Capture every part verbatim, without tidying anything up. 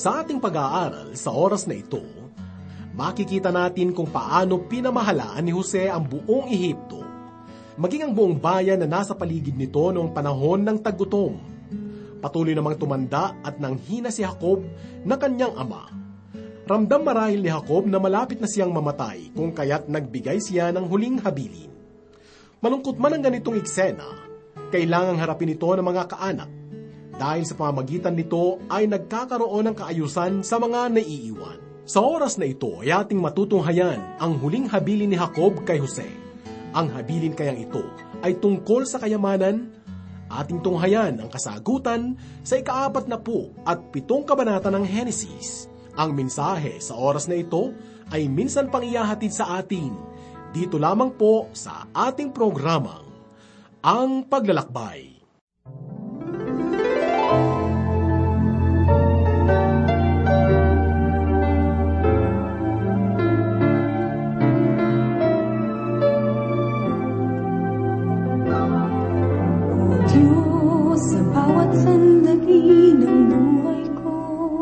Sa ating pag-aaral sa oras na ito, makikita natin kung paano pinamahalaan ni Jose ang buong Ehipto, maging ang buong bayan na nasa paligid nito noong panahon ng taggutom. Patuloy namang tumanda at nanghina si Jacob na kanyang ama. Ramdam marahil ni Jacob na malapit na siyang mamatay kung kaya't nagbigay siya ng huling habilin. Malungkot man ang ganitong eksena, kailangang harapin ito ng mga kaanak dahil sa pamamagitan nito ay nagkakaroon ng kaayusan sa mga naiiwan. Sa oras na ito ay ating matutunghayan ang huling habilin ni Jacob kay Jose. Ang habilin kayang ito ay tungkol sa kayamanan. Ating tunghayan ang kasagutan sa ikaapat na po at pitong kabanata ng Henesis. Ang mensahe sa oras na ito ay minsan pang ihahatid sa atin dito lamang po sa ating programang Ang Paglalakbay. Sandali ng buhay ko,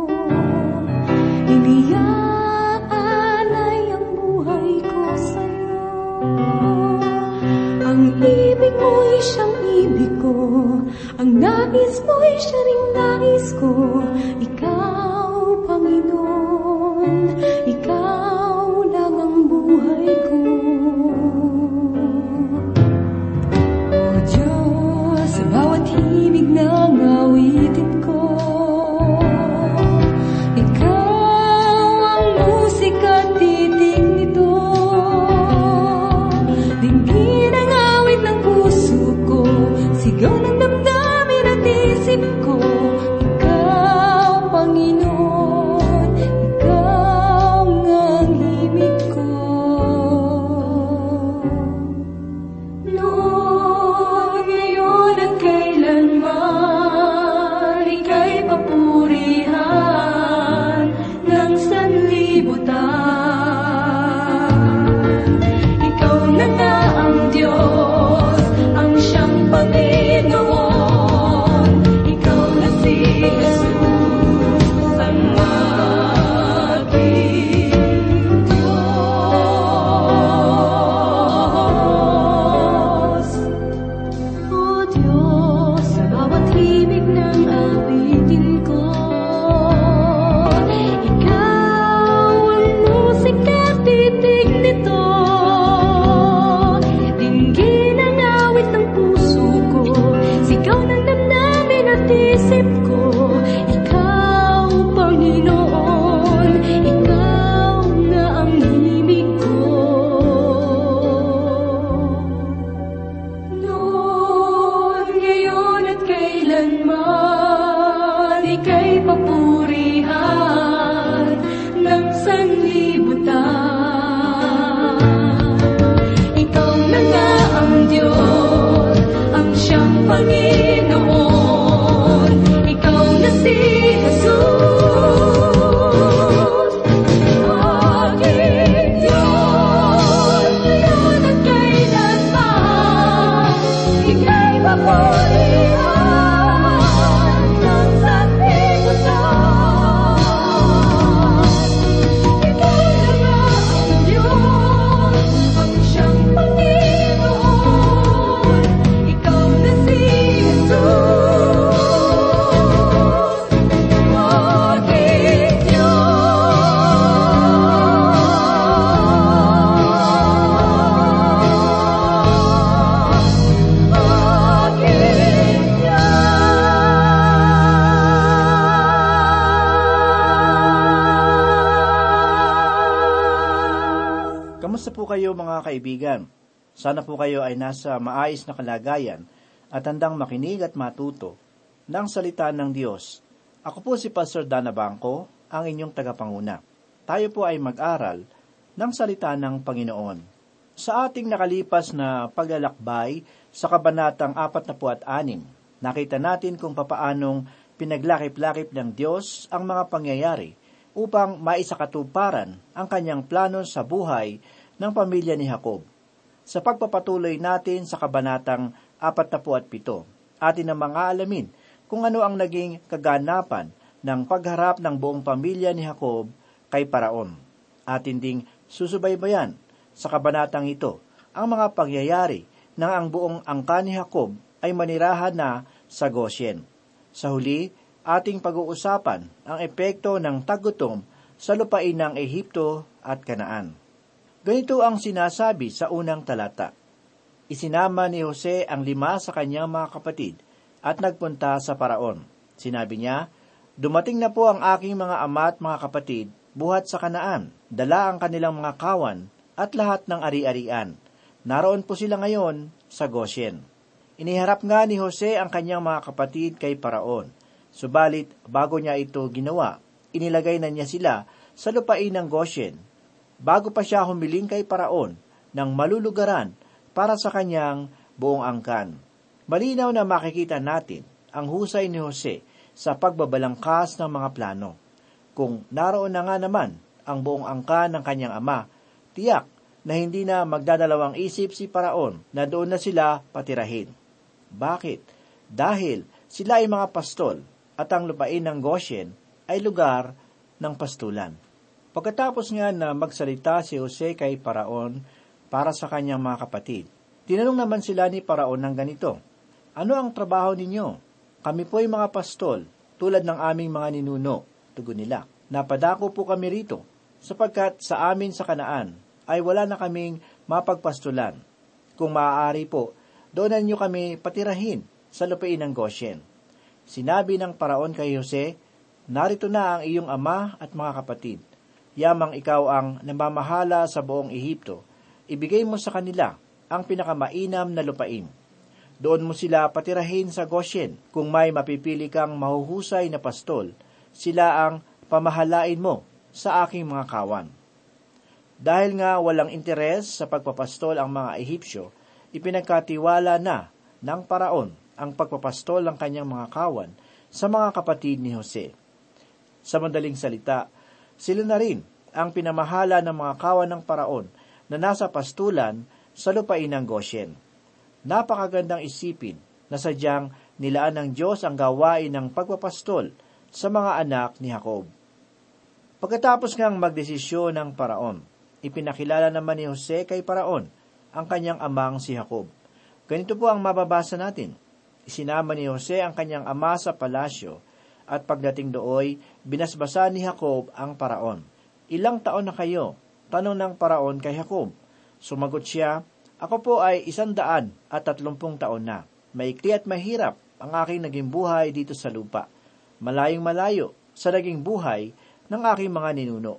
iniaalay ang buhay ko sa'yo. Ang ibig mo'y siyang ibig ko, ang nais mo'y siya ring nais ko. Ikaw, Panginoon, ikaw lang ang buhay ko. O Diyos, sa bawat himig ng awitin ko, ikaw ang musika at titig nito. Dinggin ang awit ng puso ko, sigaw ng damdamin at isip ko. Ikaw, Panginoon, ikaw ang himig ko. Noon, ngayon at kailanman, ika'y papurihan ng sanlibutan. Ikaw na nga ang Diyos, ang siyang Panginoon. Ikaw na si Jesus, ang aking Diyos. O Diyos, sa bawat himig ng awitin ko, ikaw ang musika at titig nito. Dinggin ang awit ng puso ko, sigaw ng damdamin at isip ko. Ikaw, Panginoon, ikaw na ang himig ko. Noon, ngayon at kailanman, ika'y papurihan ng sanlibutan. Ikaw na nga ang Diyos, ang siyang Panginoon. Ikaw na si Jesus, aking Diyos. Ngayon at kailanman, ika'y papurihan ng sanlibutan. Ikaw na nga ang Diyos, ang siyang Panginoon. Ikaw na si Jesus, aking Kamusta po kayo mga kaibigan? Sana po kayo ay nasa maayos na kalagayan at handang makinig at matuto ng salita ng Diyos. Ako po si Pastor Dana Bangko, ang inyong tagapanguna. Tayo po ay mag-aral ng salita ng Panginoon. Sa ating nakalipas na paglalakbay sa kabanatang apat na po at anim, nakita natin kung papaanong pinaglakip-lakip ng Diyos ang mga pangyayari upang maisakatuparan ang kanyang plano sa buhay ng pamilya ni Jacob. Sa pagpapatuloy natin sa kabanatang apat na po at pito, atin namang aalamin kung ano ang naging kaganapan ng pagharap ng buong pamilya ni Jacob kay Paraon. Atin ding susubaybayan sa kabanatang ito ang mga pagyayari nang ang buong angka ni Jacob ay manirahan na sa Goshen. Sa huli, ating pag-uusapan ang epekto ng taggutom sa lupain ng Ehipto at Kanaan. Ganito ang sinasabi sa unang talata. Isinama ni Jose ang lima sa kanyang mga kapatid at nagpunta sa Paraon. Sinabi niya, dumating na po ang aking mga ama at mga kapatid buhat sa Kanaan, dala ang kanilang mga kawan at lahat ng ari-arian. Naroon po sila ngayon sa Goshen. Iniharap nga ni Jose ang kanyang mga kapatid kay Paraon. Subalit, bago niya ito ginawa, inilagay na niya sila sa lupain ng Goshen, bago pa siya humiling kay Paraon ng malulugaran para sa kanyang buong angkan. Malinaw na makikita natin ang husay ni Jose sa pagbabalangkas ng mga plano. Kung naroon na nga naman ang buong angkan ng kanyang ama, tiyak na hindi na magdadalawang isip si Paraon na doon na sila patirahin. Bakit? Dahil sila ay mga pastol at ang lupain ng Goshen ay lugar ng pastulan. Pagkatapos nga na magsalita si Jose kay Paraon para sa kanyang mga kapatid, tinanong naman sila ni Paraon ng ganito, ano ang trabaho ninyo? Kami po ay mga pastol, tulad ng aming mga ninuno. Tugon nila, napadako po kami rito, sapagkat sa amin sa Kanaan ay wala na kaming mapagpastulan. Kung maaari po, doonan niyo kami patirahin sa lupain ng Goshen. Sinabi ng Paraon kay Jose, narito na ang iyong ama at mga kapatid. Yamang ikaw ang namamahala sa buong Ehipto, ibigay mo sa kanila ang pinakamainam na lupain. Doon mo sila patirahin sa Goshen. Kung may mapipili kang mahuhusay na pastol, sila ang pamahalain mo sa aking mga kawan. Dahil nga walang interes sa pagpapastol ang mga Ehipsyo, ipinagkatiwala na ng Paraon ang pagpapastol ng kanyang mga kawan sa mga kapatid ni Jose. Sa madaling salita, sila na rin ang pinamahala ng mga kawan ng Paraon na nasa pastulan sa lupain ng Goshen. Napakagandang isipin na sadyang nilaan ng Diyos ang gawain ng pagpapastol sa mga anak ni Jacob. Pagkatapos ngang magdesisyon ng Paraon, ipinakilala naman ni Jose kay Paraon ang kanyang amang si Jacob. Ganito po ang mababasa natin. Isinama ni Jose ang kanyang ama sa palasyo, at pagdating dooy, binasbasa ni Jacob ang Paraon. Ilang taon na kayo? Tanong ng Paraon kay Jacob. Sumagot siya, ako po ay isandaan at tatlumpung taon na. Maikli at mahirap ang aking naging buhay dito sa lupa. Malayong malayo sa naging buhay ng aking mga ninuno.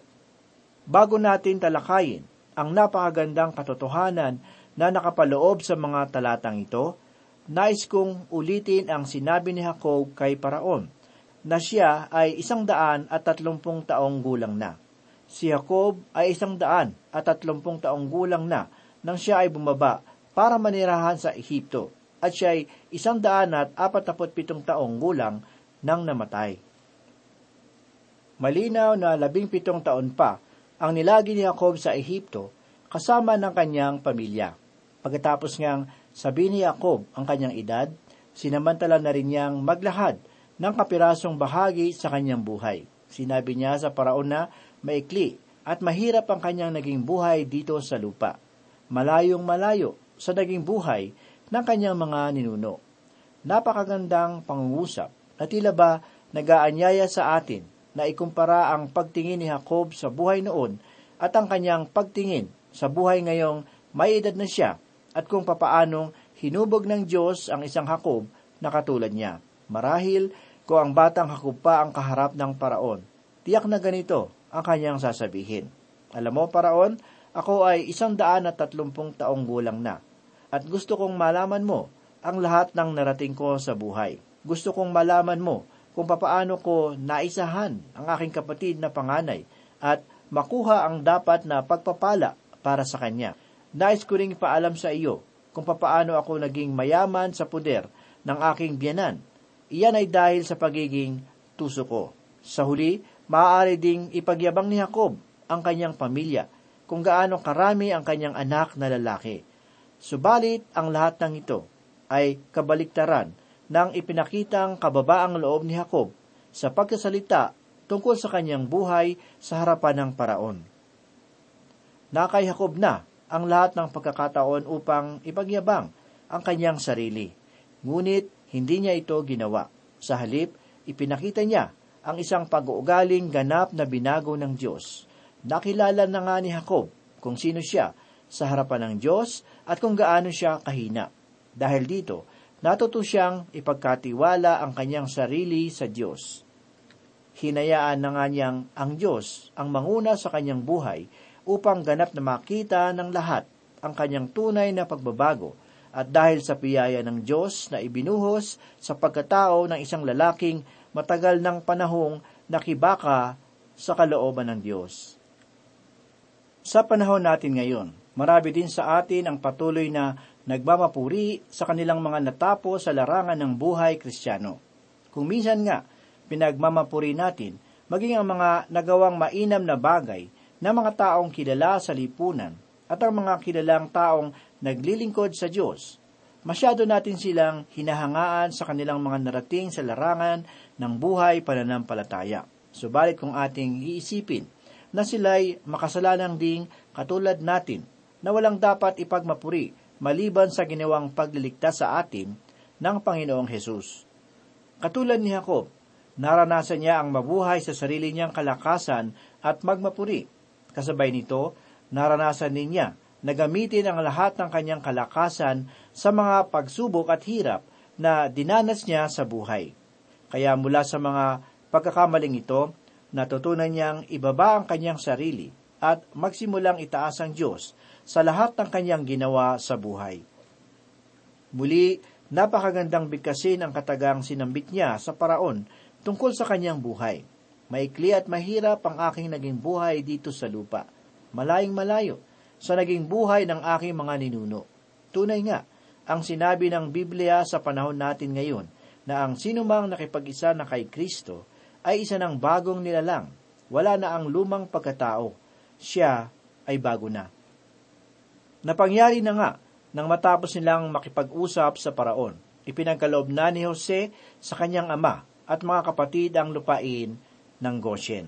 Bago natin talakayin ang napakagandang katotohanan na nakapaloob sa mga talatang ito, nais kong ulitin ang sinabi ni Jacob kay Paraon, na siya ay isang daan at tatlumpung taong gulang na. Si Jacob ay isang daan at tatlumpung taong gulang na nang siya ay bumaba para manirahan sa Ehipto, at siya ay isang daan at apatapot pitong taong gulang nang namatay. Malinaw na labing pitong taon pa ang nilagi ni Jacob sa Ehipto kasama ng kanyang pamilya. Pagkatapos ngang sabihin ni Jacob ang kanyang edad, sinamantala na rin niyang maglahad ng kapirasong bahagi sa kanyang buhay. Sinabi niya sa Paraon na maikli at mahirap ang kanyang naging buhay dito sa lupa. Malayong malayo sa naging buhay ng kanyang mga ninuno. Napakagandang pangungusap na tila ba nag-aanyaya sa atin na ikumpara ang pagtingin ni Jacob sa buhay noon at ang kanyang pagtingin sa buhay ngayong may edad na siya, at kung papaanong hinubog ng Diyos ang isang Jacob na katulad niya. Marahil, kung ang batang Jacob pa ang kaharap ng Paraon, tiyak na ganito ang kanyang sasabihin. Alam mo, Paraon, ako ay isang daan at tatlumpung taong gulang na, at gusto kong malaman mo ang lahat ng narating ko sa buhay. Gusto kong malaman mo kung papaano ko naisahan ang aking kapatid na panganay at makuha ang dapat na pagpapala para sa kanya. Nais ko ring paalam sa iyo kung papaano ako naging mayaman sa puder ng aking biyanan. Iyan ay dahil sa pagiging tuso ko. Sa huli, maaari ding ipagyabang ni Jacob ang kanyang pamilya kung gaano karami ang kanyang anak na lalaki. Subalit, ang lahat ng ito ay kabaliktaran ng ipinakitang kababaang loob ni Jacob sa pagkasalita tungkol sa kanyang buhay sa harapan ng paraon. Nakay Jacob na ang lahat ng pagkakataon upang ipagyabang ang kanyang sarili. Ngunit hindi niya ito ginawa. Sa halip, ipinakita niya ang isang pag-uugaling ganap na binago ng Diyos. Nakilala na nga ni Jacob kung sino siya sa harapan ng Diyos at kung gaano siya kahina. Dahil dito, natuto siyang ipagkatiwala ang kanyang sarili sa Diyos. Hinayaan na nga niyang ang Diyos ang manguna sa kanyang buhay upang ganap na makita ng lahat ang kanyang tunay na pagbabago. At dahil sa biyaya ng Diyos na ibinuhos sa pagkatao ng isang lalaking matagal ng panahong nakibaka sa kalooban ng Diyos. Sa panahon natin ngayon, marami din sa atin ang patuloy na nagmamapuri sa kanilang mga natapos sa larangan ng buhay Kristiyano. Kung minsan nga, pinagmamapuri natin, maging ang mga nagawang mainam na bagay na mga taong kilala sa lipunan at ang mga kilalang taong naglilingkod sa Diyos. Masyado natin silang hinahangaan sa kanilang mga narating sa larangan ng buhay pananampalataya. Subalit kung ating iisipin na sila'y makasalanang ding katulad natin na walang dapat ipagmapuri maliban sa ginawang pagliligtas sa atin ng Panginoong Hesus. Katulad ni Jacob, naranasan niya ang mabuhay sa sarili niyang kalakasan at magmapuri. Kasabay nito, naranasan din niya na gamitin ang lahat ng kanyang kalakasan sa mga pagsubok at hirap na dinanas niya sa buhay. Kaya mula sa mga pagkakamaling ito, natutunan niyang ibaba ang kanyang sarili at magsimulang itaas ang Diyos sa lahat ng kanyang ginawa sa buhay. Muli, napakagandang bigkasin ang katagang sinambit niya sa paraon tungkol sa kanyang buhay. Maikli at mahirap ang aking naging buhay dito sa lupa. Malaying malayo sa naging buhay ng aking mga ninuno. Tunay nga, ang sinabi ng Biblia sa panahon natin ngayon na ang sinumang nakipag-isa na kay Kristo ay isa ng bagong nilalang. Wala na ang lumang pagkatao. Siya ay bago na. Napangyari na nga nang matapos nilang makipag-usap sa paraon. Ipinagkaloob na ni Jose sa kanyang ama at mga kapatid ang lupain ng Goshen.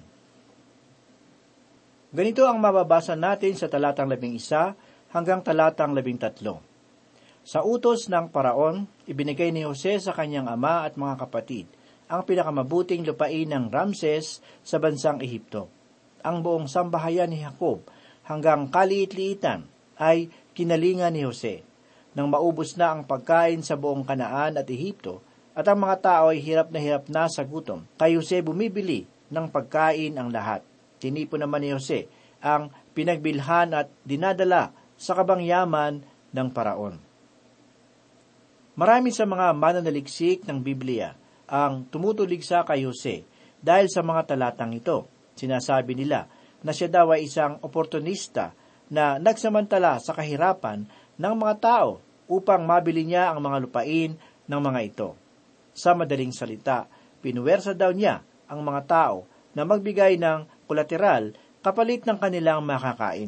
Ganito ang mababasa natin sa talatang labing isa hanggang talatang labing tatlo. Sa utos ng paraon, ibinigay ni Jose sa kanyang ama at mga kapatid ang pinakamabuting lupain ng Ramses sa bansang Ehipto. Ang buong sambahayan ni Jacob hanggang kaliit-liitan ay kinalingan ni Jose. Nang maubos na ang pagkain sa buong Kanaan at Ehipto, at ang mga tao ay hirap na hirap na sa gutom, kay Jose bumibili ng pagkain ang lahat. Tinipon naman ni Jose ang pinagbilhan at dinadala sa kabangyaman ng paraon. Marami sa mga mananaliksik ng Biblia ang tumutuligsa kay Jose dahil sa mga talatang ito. Sinasabi nila na siya daw ay isang oportunista na nagsamantala sa kahirapan ng mga tao upang mabili niya ang mga lupain ng mga ito. Sa madaling salita, pinuwersa daw niya ang mga tao na magbigay ng kolateral kapalit ng kanilang makakain.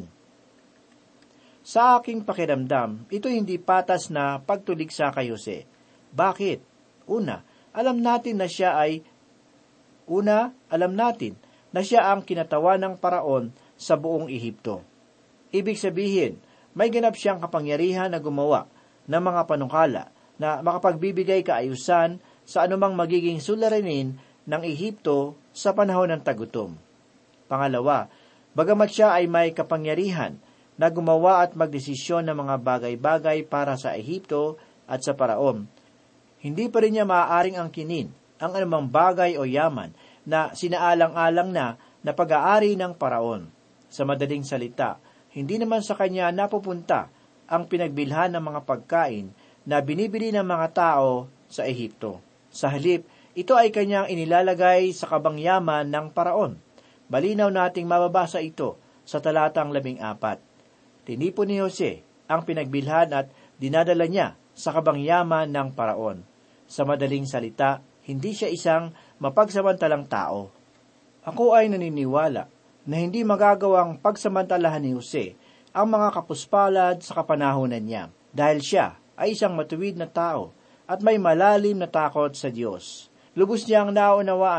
Sa aking pakiramdam, ito hindi patas na pagtuligsa kay Jose. Bakit? Una, alam natin na siya ay Una, alam natin na siya ang kinatawan ng paraon sa buong Ehipto. Ibig sabihin, may ganap siyang kapangyarihan na gumawa ng mga panukala na makapagbibigay kaayusan sa anumang magiging suliranin ng Ehipto sa panahon ng tagutom. Pangalawa, bagamat siya ay may kapangyarihan na gumawa at magdesisyon ng mga bagay-bagay para sa Ehipto at sa paraon, hindi pa rin niya maaaring angkinin ang anumang bagay o yaman na sinaalang-alang na na pag-aari ng paraon. Sa madaling salita, hindi naman sa kanya napupunta ang pinagbilhan ng mga pagkain na binibili ng mga tao sa Ehipto. Sa halip, ito ay kanyang inilalagay sa kabangyaman ng paraon. Malinaw nating mababasa ito sa talatang labing apat. Tinipon ni Jose ang pinagbilhan at dinadala niya sa kabangyaman ng paraon. Sa madaling salita, hindi siya isang mapagsamantalang tao. Ako ay naniniwala na hindi magagawang pagsamantalahan ni Jose ang mga kapuspalad sa kapanahunan niya, dahil siya ay isang matuwid na tao at may malalim na takot sa Diyos. Lubos niyang naunawaan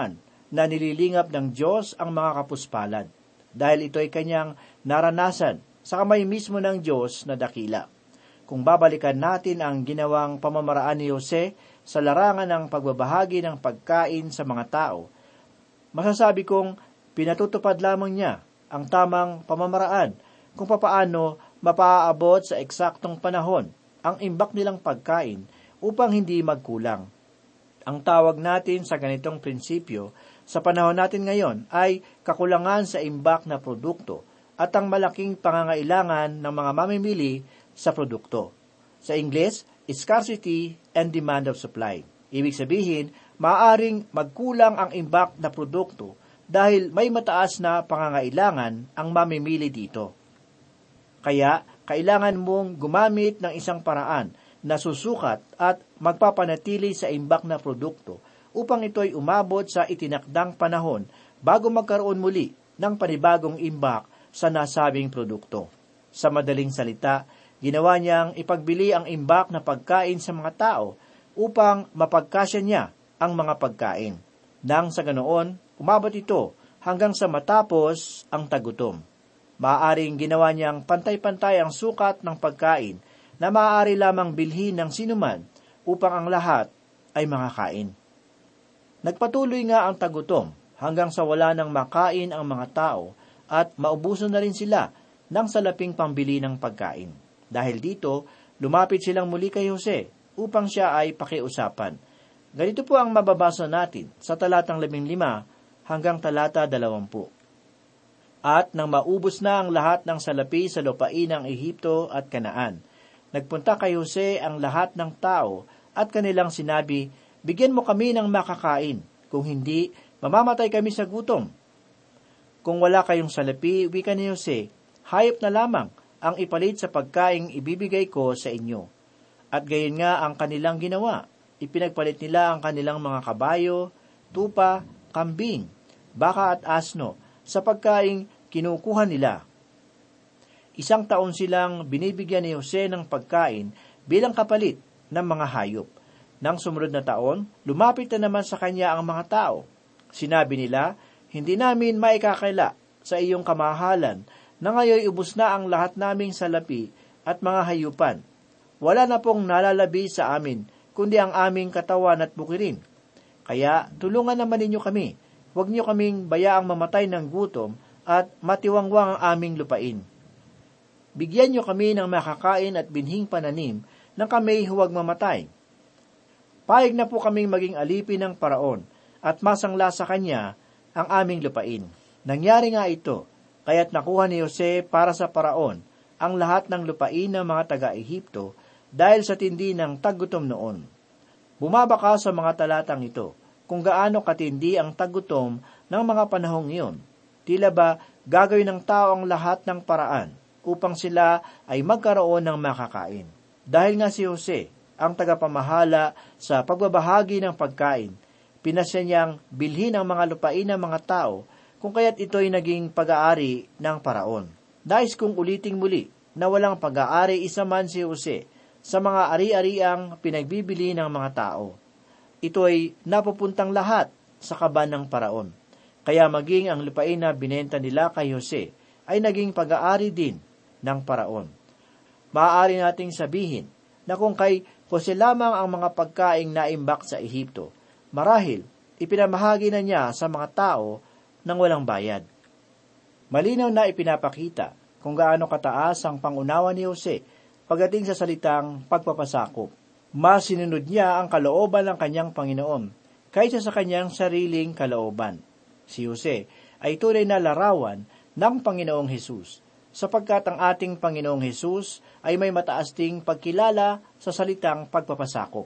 na nililingap ng Diyos ang mga kapuspalad, dahil ito ay kanyang naranasan sa kamay mismo ng Diyos na dakila. Kung babalikan natin ang ginawang pamamaraan ni Jose sa larangan ng pagbabahagi ng pagkain sa mga tao, masasabi kong pinatutupad lamang niya ang tamang pamamaraan kung papaano mapaaabot sa eksaktong panahon ang imbak nilang pagkain upang hindi magkulang. Ang tawag natin sa ganitong prinsipyo sa panahon natin ngayon ay kakulangan sa imbak na produkto at ang malaking pangangailangan ng mga mamimili sa produkto. Sa Ingles, scarcity and demand of supply. Ibig sabihin, maaaring magkulang ang imbak na produkto dahil may mataas na pangangailangan ang mamimili dito. Kaya, kailangan mong gumamit ng isang paraan na susukat at magpapanatili sa imbak na produkto upang ito'y umabot sa itinakdang panahon bago magkaroon muli ng panibagong imbak sa nasabing produkto. Sa madaling salita, ginawa niyang ipagbili ang imbak na pagkain sa mga tao upang mapagkasya niya ang mga pagkain. Nang sa ganoon, umabot ito hanggang sa matapos ang tagutom. Maaaring ginawa niyang pantay-pantay ang sukat ng pagkain na maaari lamang bilhin ng sinuman upang ang lahat ay makakain. Nagpatuloy nga ang tagutom hanggang sa wala nang makain ang mga tao at maubusan na rin sila ng salaping pambili ng pagkain. Dahil dito, lumapit silang muli kay Jose upang siya ay pakiusapan. Ganito po ang mababasa natin sa talatang labing lima hanggang talata dalawampu. At nang maubos na ang lahat ng salapi sa lupain ng Ehipto at Kanaan, nagpunta kay Jose ang lahat ng tao at kanilang sinabi, "Bigyan mo kami ng makakain, kung hindi, mamamatay kami sa gutom." Kung wala kayong salapi, wika ni Jose, hayop na lamang ang ipalit sa pagkaing ibibigay ko sa inyo. At gayon nga ang kanilang ginawa. Ipinagpalit nila ang kanilang mga kabayo, tupa, kambing, baka at asno sa pagkaing kinukuha nila. Isang taon silang binibigyan ni Jose ng pagkain bilang kapalit ng mga hayop. Nang sumunod na taon, lumapit na naman sa kanya ang mga tao. Sinabi nila, "Hindi namin maikakaila sa iyong kamahalan na ngayon ubos na ang lahat naming salapi at mga hayupan. Wala na pong nalalabi sa amin, kundi ang aming katawan at bukirin. Kaya tulungan naman ninyo kami. Huwag niyo kaming bayaang mamatay ng gutom at matiwangwang ang aming lupain. Bigyan niyo kami ng makakain at binhing pananim nang kami huwag mamatay." Payag na po kaming maging alipin ng Paraon at masangla sa kanya ang aming lupain. Nangyari nga ito, kaya't nakuha ni Jose para sa Paraon ang lahat ng lupain ng mga taga-Ehipto dahil sa tindi ng taggutom noon. Bumabaka sa mga talatang ito kung gaano katindi ang taggutom ng mga panahong iyon. Tila ba gagawin ng tao ang lahat ng paraan upang sila ay magkaroon ng makakain. Dahil nga si Jose ang tagapamahala sa pagbabahagi ng pagkain, pinasya niyang bilhin ang mga lupain ng mga tao kung kaya't ito'y naging pag-aari ng Paraon. Nais kong uliting muli na walang pag-aari isa man si Jose sa mga ari-ariang pinagbibili ng mga tao. Ito'y napupuntang lahat sa kaban ng Paraon. Kaya maging ang lupain na binenta nila kay Jose ay naging pag-aari din ng Paraon. Maaari nating sabihin na kung kay Jose lamang ang mga pagkaing naimbak sa Ehipto, marahil ipinamahagi na niya sa mga tao nang walang bayad. Malinaw na ipinapakita kung gaano kataas ang pangunawa ni Jose pagdating sa salitang pagpapasakop. Mas sinunod niya ang kalooban ng kanyang Panginoon kaysa sa kanyang sariling kalooban. Si Jose ay tunay na larawan ng Panginoong Hesus, sapagkat ang ating Panginoong Hesus ay may mataas ding pagkilala sa salitang pagpapasakop.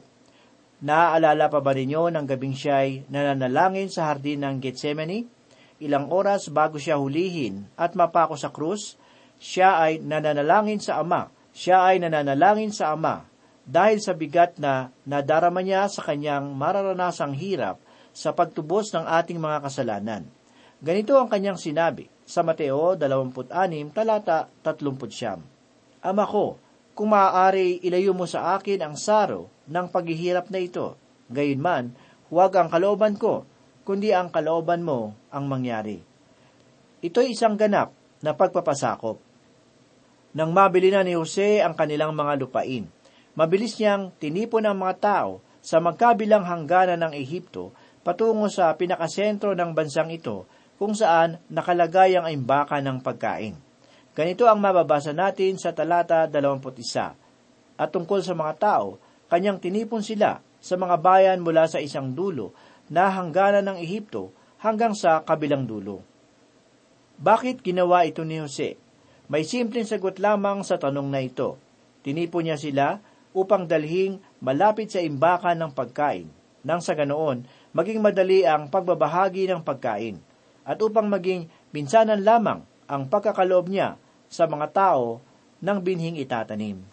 Naaalala pa ba ninyo ng gabing siya'y nananalangin sa hardin ng Getsemani? Ilang oras bago siya hulihin at mapako sa krus, siya ay nananalangin sa Ama. Siya ay nananalangin sa Ama dahil sa bigat na nadarama niya sa kanyang mararanasang hirap sa pagtubos ng ating mga kasalanan. Ganito ang kanyang sinabi sa Mateo dalawampu't anim, talata tatlumput siyam. "Ama ko, kung maaari ilayo mo sa akin ang saro ng paghihirap na ito. Gayunman, huwag ang kalooban ko, kundi ang kalooban mo ang mangyari. Ito'y isang ganap na pagpapasakop. Nang mabili na ni Jose ang kanilang mga lupain, mabilis niyang tinipon ang mga tao sa magkabilang hangganan ng Ehipto patungo sa pinakasentro ng bansang ito kung saan nakalagay ang imbaka ng pagkain. Ganito ang mababasa natin sa talata dalawampu't isa. At tungkol sa mga tao, kanyang tinipon sila sa mga bayan mula sa isang dulo na hangganan ng Ehipto hanggang sa kabilang dulo. Bakit ginawa ito ni Jose? May simpleng sagot lamang sa tanong na ito. Tinipon niya sila upang dalhing malapit sa imbakan ng pagkain, nang sa ganoon maging madali ang pagbabahagi ng pagkain, at upang maging minsanan lamang ang pagkakaloob niya sa mga tao ng binhing itatanim.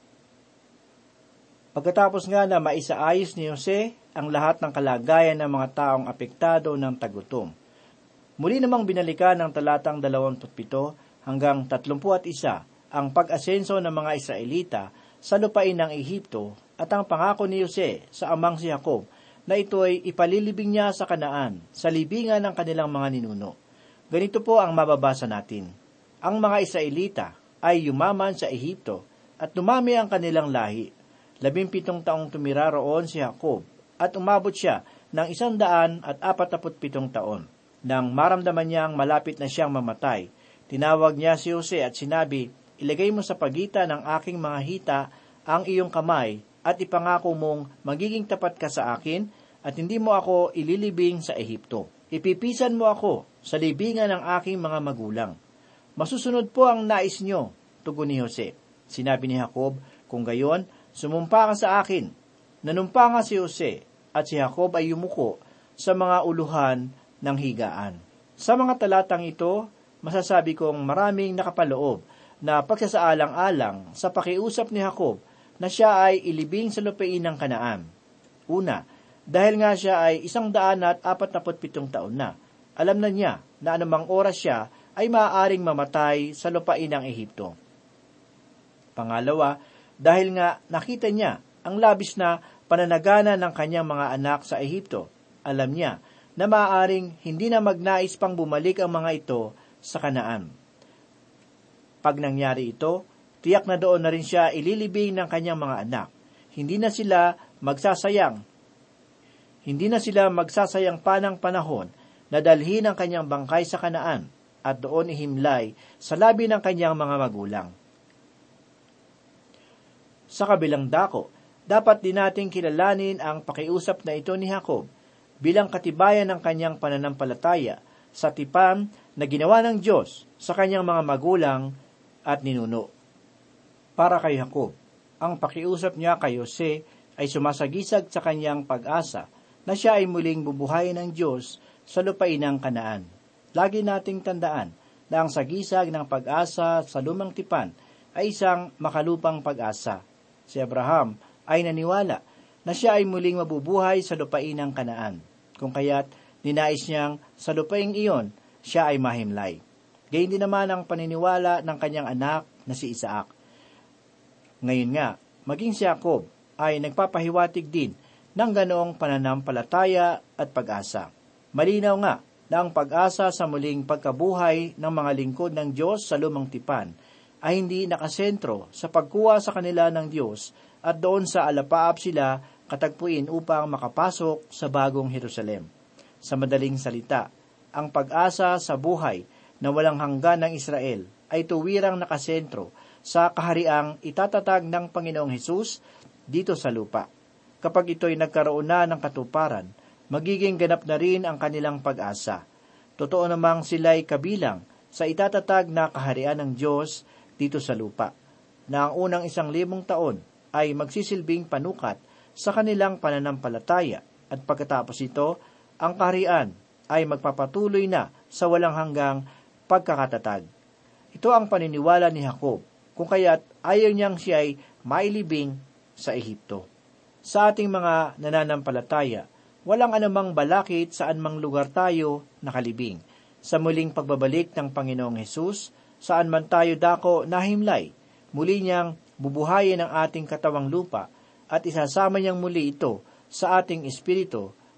Pagkatapos nga na maisaayos ni Jose ang lahat ng kalagayan ng mga taong apektado ng tagutom, muli namang binalikan ng talatang dalawampu't pito hanggang tatlumpu't isa ang pag-asenso ng mga Israelita sa lupain ng Ehipto at ang pangako ni Jose sa amang si Jacob na ito'y ipalilibing niya sa Kanaan, sa libingan ng kanilang mga ninuno. Ganito po ang mababasa natin. Ang mga Israelita ay yumaman sa Ehipto at dumami ang kanilang lahi. Labimpitong taong tumira roon si Jacob at umabot siya ng isang daan at apataput pitong taon. Nang maramdaman niyang malapit na siyang mamatay, tinawag niya si Jose at sinabi, "Ilagay mo sa pagitan ng aking mga hita ang iyong kamay at ipangako mong magiging tapat ka sa akin at hindi mo ako ililibing sa Ehipto. Ipipisan mo ako sa libingan ng aking mga magulang. Masusunod po ang nais niyo," tugon ni Jose. Sinabi ni Jacob, "Kung gayon, sumumpa ka sa akin." Nanumpa nga si Jose at si Jacob ay yumuko sa mga uluhan ng higaan. Sa mga talatang ito, masasabi kong maraming nakapaloob na pagsasaalang-alang sa pakiusap ni Jacob na siya ay ilibing sa lupain ng Kanaan. Una, dahil nga siya ay isang daan at apat na pitong taon na, alam na niya na anumang oras siya ay maaaring mamatay sa lupain ng Ehipto. Pangalawa, dahil nga nakita niya ang labis na pananagana ng kanyang mga anak sa Ehipto, alam niya na maaaring hindi na magnais pang bumalik ang mga ito sa Kanaan. Pag nangyari ito, tiyak na doon na rin siya ililibing ng kanyang mga anak. Hindi na sila magsasayang. Hindi na sila magsasayang pa ng panahon na dalhin ang kanyang bangkay sa Kanaan at doon ihimlay sa labi ng kanyang mga magulang. Sa kabilang dako, dapat din nating kilalanin ang pakiusap na ito ni Jacob bilang katibayan ng kanyang pananampalataya sa tipan na ginawa ng Diyos sa kanyang mga magulang at ninuno. Para kay Jacob, ang pakiusap niya kay Jose ay sumasagisag sa kanyang pag-asa na siya ay muling bubuhayin ng Diyos sa lupain ng Kanaan. Lagi nating tandaan na ang sagisag ng pag-asa sa lumang tipan ay isang makalupang pag-asa. Si Abraham ay naniwala na siya ay muling mabubuhay sa lupain ng Kanaan, kung kaya't ninais niyang sa lupaing iyon siya ay mahimlay. Gayun din naman ang paniniwala ng kanyang anak na si Isaac. Ngayon nga, maging si Jacob ay nagpapahiwatig din ng ganoong pananampalataya at pag-asa. Malinaw nga na ang pag-asa sa muling pagkabuhay ng mga lingkod ng Diyos sa lumang tipan ay hindi nakasentro sa pagkuha sa kanila ng Diyos at doon sa alapaap sila katagpuin upang makapasok sa bagong Jerusalem. Sa madaling salita, ang pag-asa sa buhay na walang hanggan ng Israel ay tuwirang nakasentro sa kahariang itatatag ng Panginoong Hesus dito sa lupa. Kapag ito'y nagkaroon na ng katuparan, magiging ganap na rin ang kanilang pag-asa. Totoo namang sila'y kabilang sa itatatag na kaharian ng Diyos dito sa lupa, na ang unang isang libong taon ay magsisilbing panukat sa kanilang pananampalataya at pagkatapos ito, ang kaharian ay magpapatuloy na sa walang hanggang pagkakatatag. Ito ang paniniwala ni Jacob, kung kaya't ayaw niyang siya ay mailibing sa Ehipto. Sa ating mga nananampalataya, walang anumang balakid saan mang lugar tayo nakalibing. Sa muling pagbabalik ng Panginoong Hesus, saan man tayo dako nahimlay, muli niyang bubuhayin ang ating katawang lupa at isasama niyang muli ito sa ating espiritu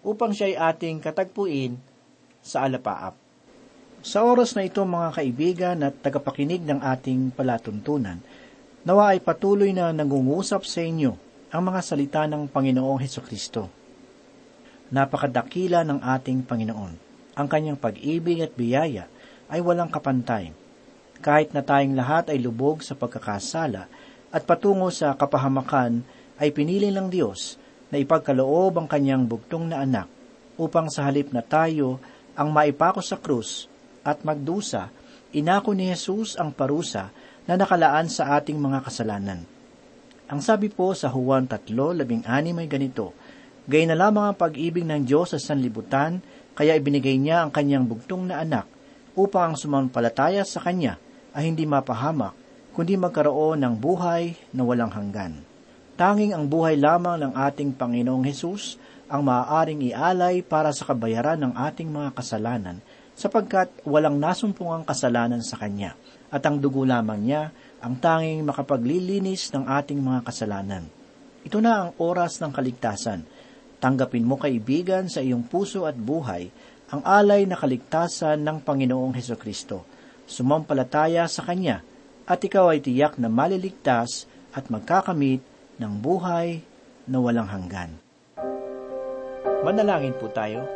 upang siya ay ating katagpuin sa alapaap. Sa oras na ito, mga kaibigan at tagapakinig ng ating palatuntunan, nawa ay patuloy na nangungusap sa inyo ang mga salita ng Panginoong Hesukristo. Napakadakila ng ating Panginoon. Ang kanyang pag-ibig at biyaya ay walang kapantay. Kahit na tayong lahat ay lubog sa pagkakasala at patungo sa kapahamakan, ay pinili ng Diyos na ipagkaloob ang kanyang bugtong na anak upang sa halip na tayo ang maipako sa krus at magdusa, inako ni Jesus ang parusa na nakalaan sa ating mga kasalanan. Ang sabi po sa Juan three sixteen ay ganito, "Gayon na lamang ang pag-ibig ng Diyos sa sanlibutan, kaya ibinigay niya ang kanyang bugtong na anak upang ang sumampalataya sa kanya ay hindi mapahamak, kundi magkaroon ng buhay na walang hanggan." Tanging ang buhay lamang ng ating Panginoong Hesus ang maaaring ialay para sa kabayaran ng ating mga kasalanan, sapagkat walang nasumpungang kasalanan sa Kanya, at ang dugo lamang niya ang tanging makapaglilinis ng ating mga kasalanan. Ito na ang oras ng kaligtasan. Tanggapin mo, kaibigan, sa iyong puso at buhay ang alay na kaligtasan ng Panginoong Hesukristo. Sumampalataya sa Kanya, at ikaw ay tiyak na maliligtas at magkakamit ng buhay na walang hanggan. Manalangin po tayo.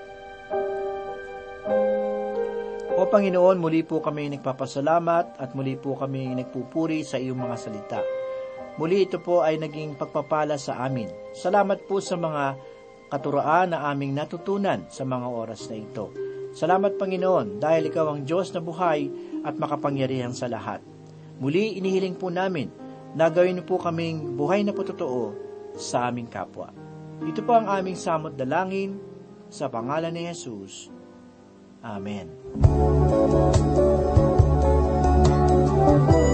O Panginoon, muli po kami nagpapasalamat at muli po kami nagpupuri sa iyong mga salita. Muli ito po ay naging pagpapala sa amin. Salamat po sa mga katuroan na aming natutunan sa mga oras na ito. Salamat, Panginoon, dahil ikaw ang Diyos na buhay at makapangyarihan sa lahat. Muli inihiling po namin na gawin po kaming buhay na patotoo sa aming kapwa. Ito po ang aming samot dalangin sa pangalan ni Jesus. Amen.